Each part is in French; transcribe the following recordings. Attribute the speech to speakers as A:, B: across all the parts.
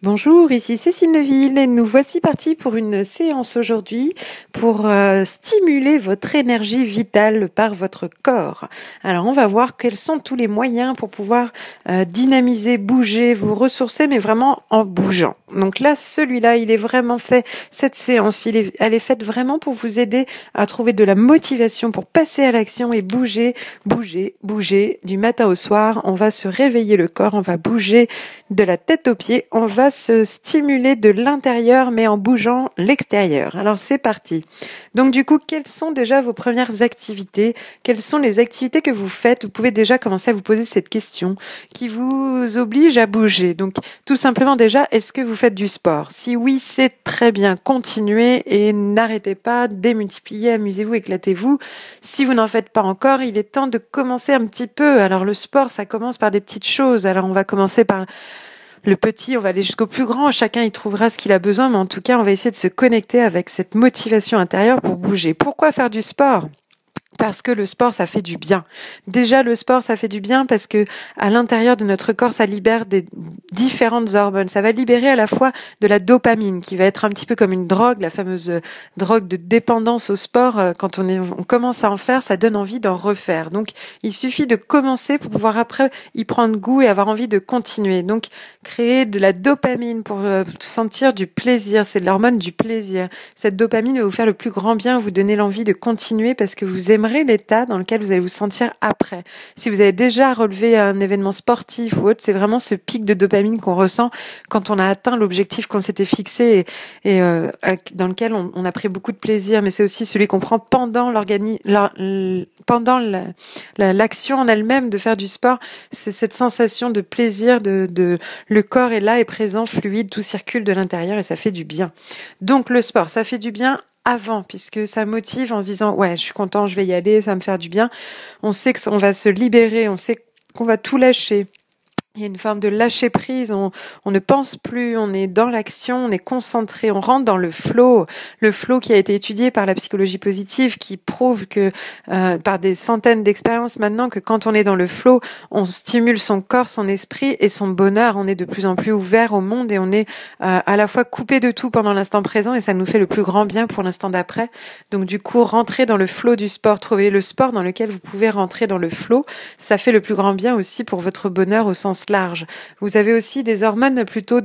A: Bonjour, ici Cécile Neville et nous voici partis pour une séance aujourd'hui pour stimuler votre énergie vitale par votre corps. Alors on va voir quels sont tous les moyens pour pouvoir dynamiser, bouger, vous ressourcer, mais vraiment en bougeant. Donc là, celui-là, il est vraiment fait, cette séance, elle est faite vraiment pour vous aider à trouver de la motivation pour passer à l'action et bouger du matin au soir. On va se réveiller le corps, on va bouger de la tête aux pieds, on va se stimuler de l'intérieur mais en bougeant l'extérieur. Alors c'est parti. Donc du coup, quelles sont déjà vos premières activités? Quelles sont les activités que vous faites? Vous pouvez déjà commencer à vous poser cette question qui vous oblige à bouger. Donc tout simplement déjà, est-ce que vous faites du sport? Si oui, c'est très bien. Continuez et n'arrêtez pas, démultipliez, amusez-vous, éclatez-vous. Si vous n'en faites pas encore, il est temps de commencer un petit peu. Alors le sport, ça commence par des petites choses. Alors on va commencer par le petit, on va aller jusqu'au plus grand, chacun y trouvera ce qu'il a besoin, mais en tout cas, on va essayer de se connecter avec cette motivation intérieure pour bouger. Pourquoi faire du sport ? Parce que le sport, ça fait du bien. Déjà, le sport, ça fait du bien parce que à l'intérieur de notre corps, ça libère des différentes hormones. Ça va libérer à la fois de la dopamine, qui va être un petit peu comme une drogue, la fameuse drogue de dépendance au sport. Quand on commence à en faire, ça donne envie d'en refaire. Donc, il suffit de commencer pour pouvoir après y prendre goût et avoir envie de continuer. Donc, créer de la dopamine pour sentir du plaisir. C'est de l'hormone du plaisir. Cette dopamine va vous faire le plus grand bien, vous donner l'envie de continuer parce que vous aimez l'état dans lequel vous allez vous sentir après. Si vous avez déjà relevé un événement sportif ou autre, c'est vraiment ce pic de dopamine qu'on ressent quand on a atteint l'objectif qu'on s'était fixé et dans lequel on a pris beaucoup de plaisir, mais c'est aussi celui qu'on prend pendant l'action en elle-même de faire du sport. C'est cette sensation de plaisir, le corps est là, est présent, fluide, tout circule de l'intérieur et ça fait du bien. Donc le sport, ça fait du bien avant, puisque ça motive en se disant ouais, je suis content, je vais y aller, ça va me faire du bien. On sait qu'on va se libérer, on sait qu'on va tout lâcher. Il y a une forme de lâcher prise, on ne pense plus, on est dans l'action, on est concentré, on rentre dans le flow qui a été étudié par la psychologie positive, qui prouve que par des centaines d'expériences maintenant que quand on est dans le flow, on stimule son corps, son esprit et son bonheur, on est de plus en plus ouvert au monde et on est à la fois coupé de tout pendant l'instant présent et ça nous fait le plus grand bien pour l'instant d'après. Donc du coup, rentrer dans le flow du sport, trouver le sport dans lequel vous pouvez rentrer dans le flow, ça fait le plus grand bien aussi pour votre bonheur au sens large. Vous avez aussi des hormones plutôt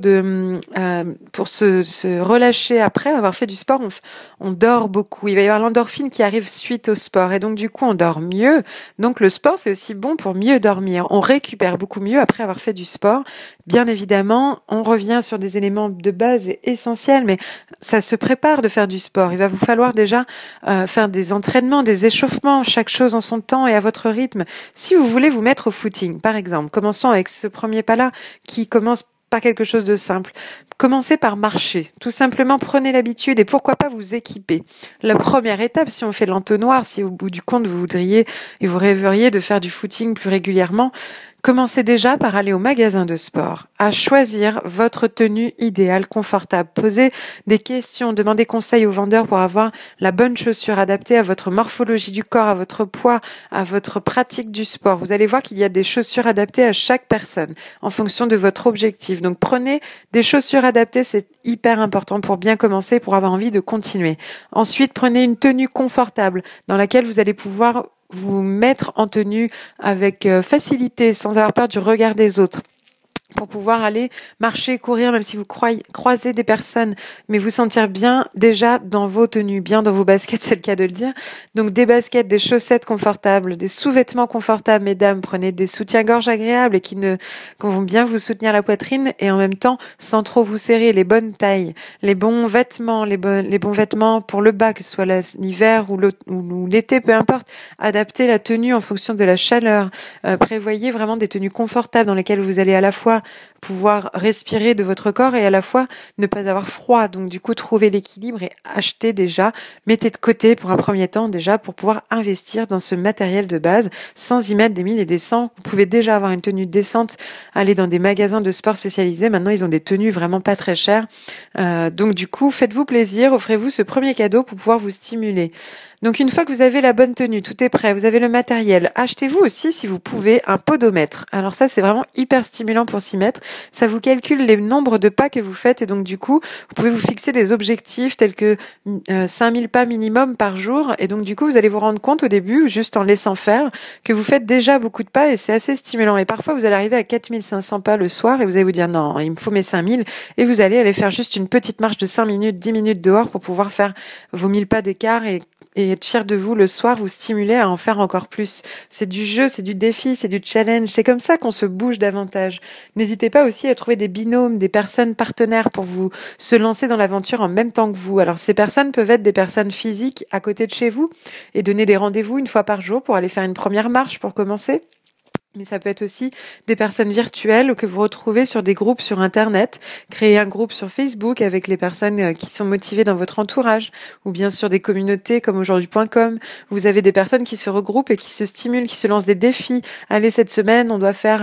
A: pour se relâcher après avoir fait du sport. On dort beaucoup. Il va y avoir l'endorphine qui arrive suite au sport et donc du coup on dort mieux. Donc le sport c'est aussi bon pour mieux dormir. On récupère beaucoup mieux après avoir fait du sport. Bien évidemment, on revient sur des éléments de base et essentiels, mais ça se prépare de faire du sport. Il va vous falloir déjà faire des entraînements, des échauffements, chaque chose en son temps et à votre rythme. Si vous voulez vous mettre au footing, par exemple, commençons avec ce premier pas-là qui commence par quelque chose de simple. Commencez par marcher. Tout simplement, prenez l'habitude et pourquoi pas vous équiper. La première étape, si on fait l'entonnoir, si au bout du compte vous voudriez et vous rêveriez de faire du footing plus régulièrement, commencez déjà par aller au magasin de sport, à choisir votre tenue idéale, confortable. Posez des questions, demandez conseil aux vendeurs pour avoir la bonne chaussure adaptée à votre morphologie du corps, à votre poids, à votre pratique du sport. Vous allez voir qu'il y a des chaussures adaptées à chaque personne en fonction de votre objectif. Donc prenez des chaussures adaptées, c'est hyper important pour bien commencer, pour avoir envie de continuer. Ensuite, prenez une tenue confortable dans laquelle vous allez pouvoir vous mettre en tenue avec facilité, sans avoir peur du regard des autres, pour pouvoir aller marcher, courir, même si vous croisez des personnes, mais vous sentir bien déjà dans vos tenues, bien dans vos baskets, c'est le cas de le dire. Donc des baskets, des chaussettes confortables, des sous-vêtements confortables, mesdames, prenez des soutiens-gorge agréables et qui vont bien vous soutenir la poitrine et en même temps sans trop vous serrer, les bonnes tailles, les bons vêtements, les bons vêtements pour le bas, que ce soit l'hiver ou l'été, peu importe, adaptez la tenue en fonction de la chaleur, prévoyez vraiment des tenues confortables dans lesquelles vous allez à la fois pouvoir respirer de votre corps et à la fois ne pas avoir froid. Donc du coup, trouvez l'équilibre et achetez déjà, mettez de côté pour un premier temps déjà pour pouvoir investir dans ce matériel de base sans y mettre des mille et des cents. Vous pouvez déjà avoir une tenue décente, aller dans des magasins de sport spécialisés. Maintenant, ils ont des tenues vraiment pas très chères. Donc du coup, faites-vous plaisir, offrez-vous ce premier cadeau pour pouvoir vous stimuler. Donc une fois que vous avez la bonne tenue, tout est prêt, vous avez le matériel, achetez-vous aussi, si vous pouvez, un podomètre. Alors ça, c'est vraiment hyper stimulant pour s'y mettre. Ça vous calcule les nombres de pas que vous faites et donc du coup, vous pouvez vous fixer des objectifs tels que 5000 pas minimum par jour. Et donc du coup, vous allez vous rendre compte au début, juste en laissant faire, que vous faites déjà beaucoup de pas et c'est assez stimulant. Et parfois, vous allez arriver à 4500 pas le soir et vous allez vous dire non, il me faut mes 5000 et vous allez aller faire juste une petite marche de 5 minutes, 10 minutes dehors pour pouvoir faire vos 1000 pas d'écart et être fier de vous le soir, vous stimuler à en faire encore plus. C'est du jeu, c'est du défi, c'est du challenge. C'est comme ça qu'on se bouge davantage. N'hésitez pas aussi à trouver des binômes, des personnes partenaires pour vous se lancer dans l'aventure en même temps que vous. Alors ces personnes peuvent être des personnes physiques à côté de chez vous et donner des rendez-vous une fois par jour pour aller faire une première marche pour commencer. Mais ça peut être aussi des personnes virtuelles ou que vous retrouvez sur des groupes sur Internet. Créez un groupe sur Facebook avec les personnes qui sont motivées dans votre entourage ou bien sur des communautés comme aujourd'hui.com. Vous avez des personnes qui se regroupent et qui se stimulent, qui se lancent des défis. Allez, cette semaine, on doit faire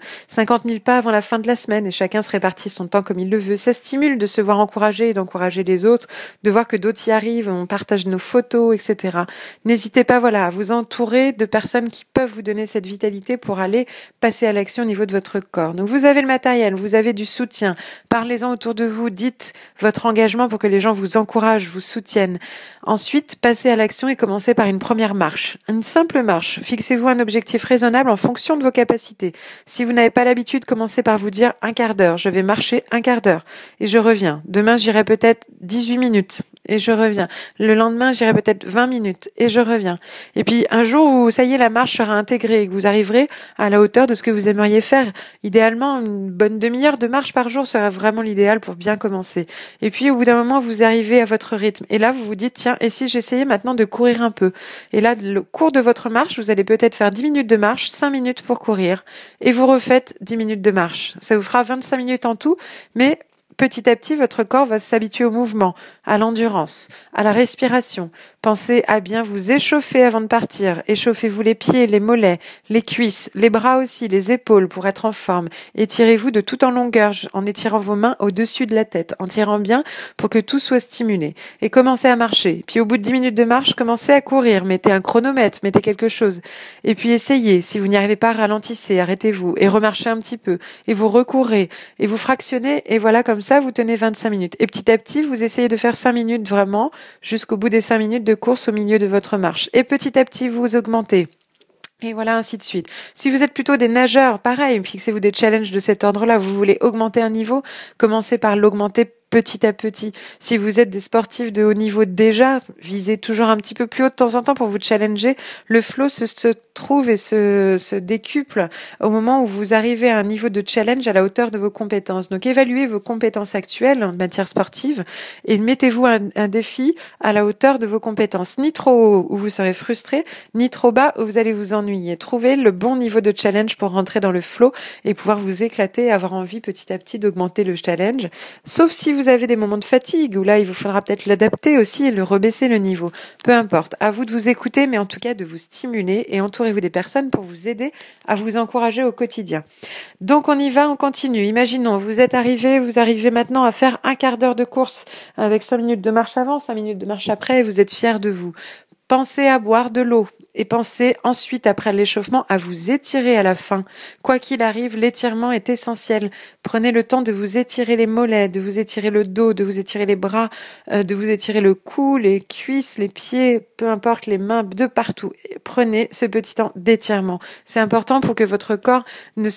A: 50 000 pas avant la fin de la semaine et chacun se répartit son temps comme il le veut. Ça stimule de se voir encourager et d'encourager les autres, de voir que d'autres y arrivent, on partage nos photos, etc. N'hésitez pas, à vous entourer de personnes qui peuvent vous donner cette vitalité pour aller passer à l'action au niveau de votre corps. Donc vous avez le matériel, vous avez du soutien. Parlez-en autour de vous, dites votre engagement pour que les gens vous encouragent, vous soutiennent. Ensuite, passez à l'action et commencez par une première marche. Une simple marche. Fixez-vous un objectif raisonnable en fonction de vos capacités. Si vous n'avez pas l'habitude, commencez par vous dire un quart d'heure. Je vais marcher un quart d'heure et je reviens. Demain, j'irai peut-être 18 minutes et je reviens. Le lendemain, j'irai peut-être 20 minutes et je reviens. Et puis un jour où ça y est, la marche sera intégrée et que vous arriverez à la hauteur de ce que vous aimeriez faire. Idéalement, une bonne demi-heure de marche par jour serait vraiment l'idéal pour bien commencer. Et puis au bout d'un moment, vous arrivez à votre rythme. Et là, vous vous dites, tiens, et si j'essayais maintenant de courir un peu? Et là, le cours de votre marche, vous allez peut-être faire 10 minutes de marche, 5 minutes pour courir. Et vous refaites 10 minutes de marche. Ça vous fera 25 minutes en tout, mais petit à petit, votre corps va s'habituer au mouvement, à l'endurance, à la respiration. Pensez à bien vous échauffer avant de partir. Échauffez-vous les pieds, les mollets, les cuisses, les bras aussi, les épaules pour être en forme. Étirez-vous de tout en longueur en étirant vos mains au-dessus de la tête, en tirant bien pour que tout soit stimulé. Et commencez à marcher. Puis au bout de 10 minutes de marche, commencez à courir. Mettez un chronomètre, mettez quelque chose. Et puis essayez. Si vous n'y arrivez pas, ralentissez, arrêtez-vous et remarchez un petit peu. Et vous recourez et vous fractionnez. Et voilà, comme ça, vous tenez 25 minutes. Et petit à petit, vous essayez de faire 5 minutes vraiment jusqu'au bout des 5 minutes de course au milieu de votre marche. Et petit à petit, vous augmentez. Et voilà, ainsi de suite. Si vous êtes plutôt des nageurs, pareil, fixez-vous des challenges de cet ordre-là. Vous voulez augmenter un niveau, commencez par l'augmenter petit à petit. Si vous êtes des sportifs de haut niveau déjà, visez toujours un petit peu plus haut de temps en temps pour vous challenger. Le flow se trouve et se décuple au moment où vous arrivez à un niveau de challenge à la hauteur de vos compétences. Donc évaluez vos compétences actuelles en matière sportive et mettez-vous un défi à la hauteur de vos compétences. Ni trop haut où vous serez frustré, ni trop bas où vous allez vous ennuyer. Trouvez le bon niveau de challenge pour rentrer dans le flow et pouvoir vous éclater et avoir envie petit à petit d'augmenter le challenge. Sauf si vous avez des moments de fatigue où là, il vous faudra peut-être l'adapter aussi et le rebaisser le niveau. Peu importe. À vous de vous écouter, mais en tout cas de vous stimuler et entourez-vous des personnes pour vous aider à vous encourager au quotidien. Donc on y va, on continue. Imaginons, vous arrivez maintenant à faire un quart d'heure de course avec 5 minutes de marche avant, 5 minutes de marche après et vous êtes fiers de vous. Pensez à boire de l'eau et pensez ensuite, après l'échauffement, à vous étirer à la fin. Quoi qu'il arrive, l'étirement est essentiel. Prenez le temps de vous étirer les mollets, de vous étirer le dos, de vous étirer les bras, de vous étirer le cou, les cuisses, les pieds, peu importe, les mains, de partout. Prenez ce petit temps d'étirement. C'est important pour que votre corps ne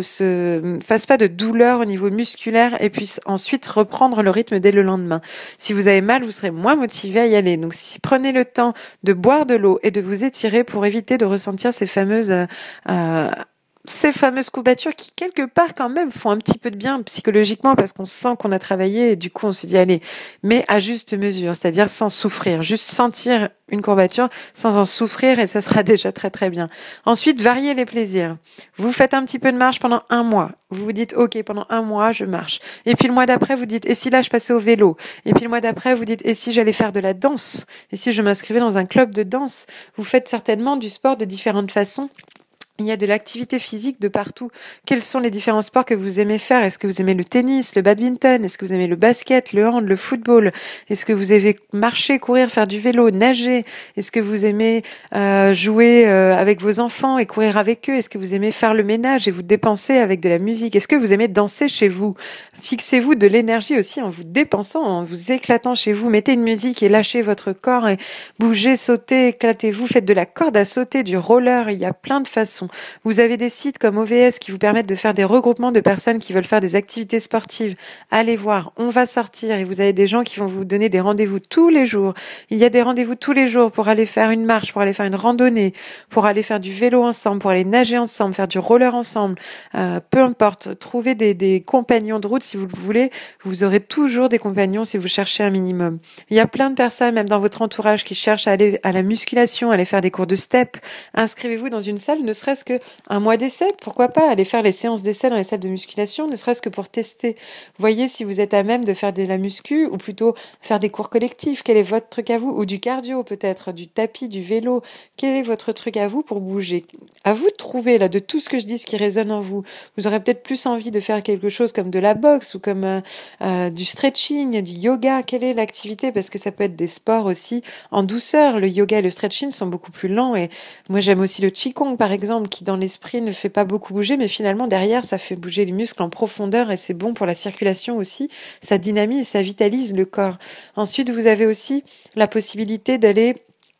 A: se fasse pas de douleur au niveau musculaire et puisse ensuite reprendre le rythme dès le lendemain. Si vous avez mal, vous serez moins motivé à y aller. Donc, prenez le temps de boire de l'eau et de vous étirer pour éviter de ressentir ces fameuses courbatures qui, quelque part, quand même, font un petit peu de bien psychologiquement parce qu'on sent qu'on a travaillé et du coup, on se dit, allez, mais à juste mesure, c'est-à-dire sans souffrir. Juste sentir une courbature sans en souffrir et ça sera déjà très, très bien. Ensuite, variez les plaisirs. Vous faites un petit peu de marche pendant 1 mois. Vous vous dites, OK, pendant 1 mois, je marche. Et puis le mois d'après, vous dites, et si là, je passais au vélo? Et puis le mois d'après, vous dites, et si j'allais faire de la danse? Et si je m'inscrivais dans un club de danse? Vous faites certainement du sport de différentes façons. Il y a de l'activité physique de partout. Quels sont les différents sports que vous aimez faire? Est-ce que vous aimez le tennis, le badminton? Est-ce que vous aimez le basket, le hand, le football? Est-ce que vous aimez marcher, courir, faire du vélo, nager? Est-ce que vous aimez jouer avec vos enfants et courir avec eux? Est-ce que vous aimez faire le ménage et vous dépenser avec de la musique? Est-ce que vous aimez danser chez vous? Fixez-vous de l'énergie aussi en vous dépensant, en vous éclatant chez vous. Mettez une musique et lâchez votre corps et bougez, sautez, éclatez-vous. Faites de la corde à sauter, du roller. Il y a plein de façons. Vous avez des sites comme OVS qui vous permettent de faire des regroupements de personnes qui veulent faire des activités sportives. Allez voir, on va sortir et vous avez des gens qui vont vous donner des rendez-vous tous les jours. Il y a des rendez-vous tous les jours pour aller faire une marche, pour aller faire une randonnée, pour aller faire du vélo ensemble, pour aller nager ensemble, faire du roller ensemble. Peu importe, trouvez des compagnons de route si vous le voulez. Vous aurez toujours des compagnons si vous cherchez un minimum. Il y a plein de personnes, même dans votre entourage, qui cherchent à aller à la musculation, à aller faire des cours de step. Inscrivez-vous dans une salle, ne serait-ce que un mois d'essai, pourquoi pas aller faire les séances d'essai dans les salles de musculation, ne serait-ce que pour tester. Voyez si vous êtes à même de faire de la muscu ou plutôt faire des cours collectifs. Quel est votre truc à vous? Ou du cardio peut-être, du tapis, du vélo. Quel est votre truc à vous pour bouger? À vous de trouver là de tout ce que je dis ce qui résonne en vous. Vous aurez peut-être plus envie de faire quelque chose comme de la boxe ou comme du stretching, du yoga. Quelle est l'activité? Parce que ça peut être des sports aussi en douceur. Le yoga et le stretching sont beaucoup plus lents et moi j'aime aussi le qigong par exemple qui dans l'esprit ne fait pas beaucoup bouger mais finalement derrière ça fait bouger les muscles en profondeur et c'est bon pour la circulation aussi. Ça dynamise, ça vitalise le corps. Ensuite vous avez aussi la possibilité d'aller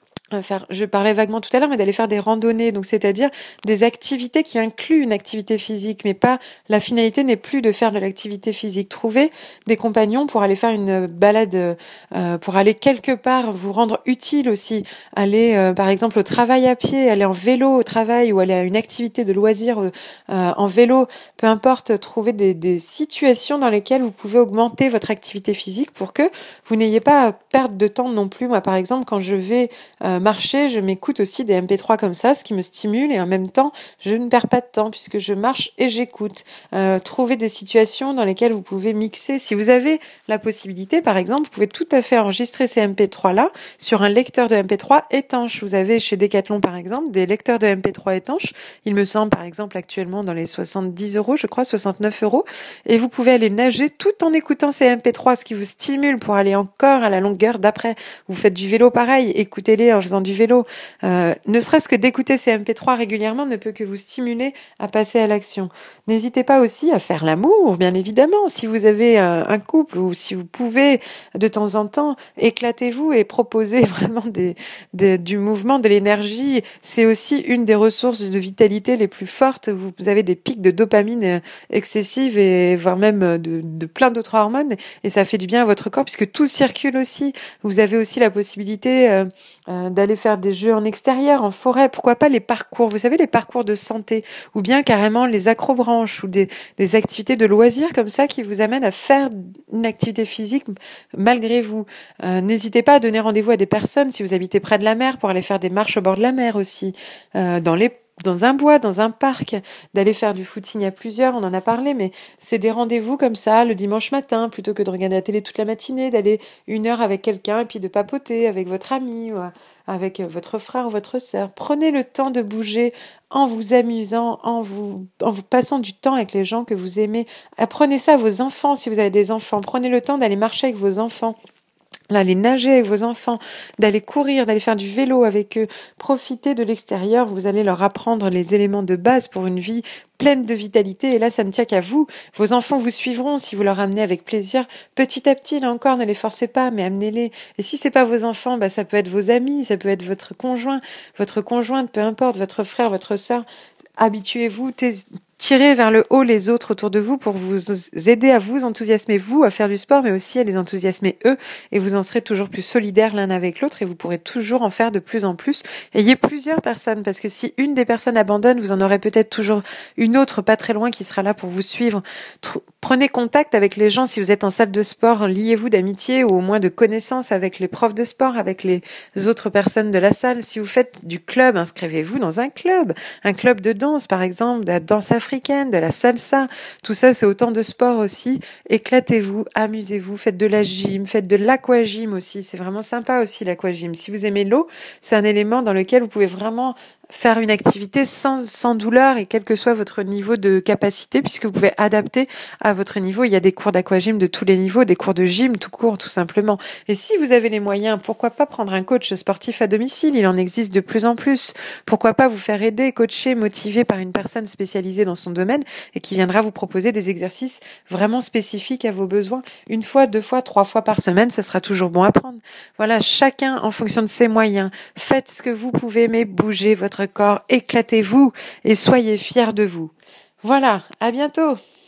A: je parlais vaguement tout à l'heure, mais d'aller faire des randonnées, donc c'est-à-dire des activités qui incluent une activité physique, mais pas, la finalité n'est plus de faire de l'activité physique. Trouver des compagnons pour aller faire une balade, pour aller quelque part, vous rendre utile aussi, aller par exemple au travail à pied, aller en vélo au travail ou aller à une activité de loisir en vélo, peu importe, trouver des situations dans lesquelles vous pouvez augmenter votre activité physique pour que vous n'ayez pas à perdre de temps non plus. Moi par exemple, quand je vais marcher, je m'écoute aussi des MP3 comme ça, ce qui me stimule et en même temps, je ne perds pas de temps puisque je marche et j'écoute. Trouver des situations dans lesquelles vous pouvez mixer. Si vous avez la possibilité, par exemple, vous pouvez tout à fait enregistrer ces MP3-là sur un lecteur de MP3 étanche. Vous avez chez Decathlon, par exemple, des lecteurs de MP3 étanches. Il me semble, par exemple, actuellement dans les 70 €, je crois, 69 €. Et vous pouvez aller nager tout en écoutant ces MP3, ce qui vous stimule pour aller encore à la longueur d'après. Vous faites du vélo pareil, écoutez-les en faisant du vélo. Ne serait-ce que d'écouter ces MP3 régulièrement ne peut que vous stimuler à passer à l'action. N'hésitez pas aussi à faire l'amour, bien évidemment. Si vous avez un couple ou si vous pouvez de temps en temps, éclatez-vous et proposez vraiment du mouvement, de l'énergie. C'est aussi une des ressources de vitalité les plus fortes. Vous avez des pics de dopamine excessives et voire même de plein d'autres hormones et ça fait du bien à votre corps puisque tout circule aussi. Vous avez aussi la possibilité d'aller faire des jeux en extérieur, en forêt, pourquoi pas les parcours, vous savez, les parcours de santé, ou bien carrément les acrobranches, ou des activités de loisirs comme ça qui vous amènent à faire une activité physique malgré vous. N'hésitez pas à donner rendez-vous à des personnes si vous habitez près de la mer pour aller faire des marches au bord de la mer aussi, dans un bois, dans un parc, d'aller faire du footing à plusieurs, on en a parlé, mais c'est des rendez-vous comme ça, le dimanche matin, plutôt que de regarder la télé toute la matinée, d'aller 1 heure avec quelqu'un et puis de papoter avec votre ami ou avec votre frère ou votre sœur. Prenez le temps de bouger en vous amusant, en vous passant du temps avec les gens que vous aimez. Apprenez ça à vos enfants si vous avez des enfants. Prenez le temps d'aller marcher avec vos enfants. D'aller nager avec vos enfants, d'aller courir, d'aller faire du vélo avec eux, profitez de l'extérieur, vous allez leur apprendre les éléments de base pour une vie pleine de vitalité et là ça ne tient qu'à vous. Vos enfants vous suivront si vous leur amenez avec plaisir. Petit à petit, là encore, ne les forcez pas, mais amenez-les. Et si c'est pas vos enfants, ça peut être vos amis, ça peut être votre conjoint, votre conjointe, peu importe, votre frère, votre sœur. Habituez-vous, tirez vers le haut les autres autour de vous pour vous aider à vous enthousiasmer vous à faire du sport, mais aussi à les enthousiasmer eux, et vous en serez toujours plus solidaires l'un avec l'autre, et vous pourrez toujours en faire de plus en plus. Ayez plusieurs personnes, parce que si une des personnes abandonne, vous en aurez peut-être toujours une autre pas très loin qui sera là pour vous suivre. Prenez contact avec les gens si vous êtes en salle de sport, liez-vous d'amitié ou au moins de connaissance avec les profs de sport, avec les autres personnes de la salle. Si vous faites du club, inscrivez-vous dans un club de danse par exemple, de la danse africaine, de la salsa. Tout ça, c'est autant de sport aussi. Éclatez-vous, amusez-vous, faites de la gym, faites de l'aquagym aussi. C'est vraiment sympa aussi l'aquagym. Si vous aimez l'eau, c'est un élément dans lequel vous pouvez vraiment faire une activité sans douleur et quel que soit votre niveau de capacité, puisque vous pouvez adapter à votre niveau. Il y a des cours d'aquagym de tous les niveaux, des cours de gym tout court, tout simplement. Et si vous avez les moyens, pourquoi pas prendre un coach sportif à domicile? Il en existe de plus en plus. Pourquoi pas vous faire aider, coacher, motiver par une personne spécialisée dans son domaine et qui viendra vous proposer des exercices vraiment spécifiques à vos besoins. 1 fois, 2 fois, 3 fois par semaine, ça sera toujours bon à prendre. Voilà, chacun en fonction de ses moyens. Faites ce que vous pouvez, mais bougez votre corps, éclatez-vous et soyez fiers de vous. Voilà, à bientôt!